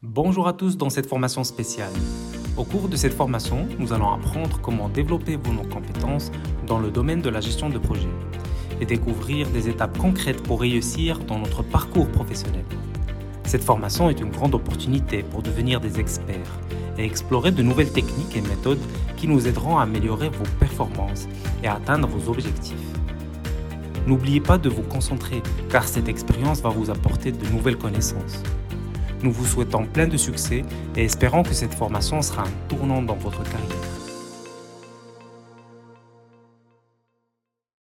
Bonjour à tous dans cette formation spéciale. Au cours de cette formation, nous allons apprendre comment développer vos compétences dans le domaine de la gestion de projet et découvrir des étapes concrètes pour réussir dans notre parcours professionnel. Cette formation est une grande opportunité pour devenir des experts et explorer de nouvelles techniques et méthodes qui nous aideront à améliorer vos performances et à atteindre vos objectifs. N'oubliez pas de vous concentrer car cette expérience va vous apporter de nouvelles connaissances. Nous vous souhaitons plein de succès et espérons que cette formation sera un tournant dans votre carrière.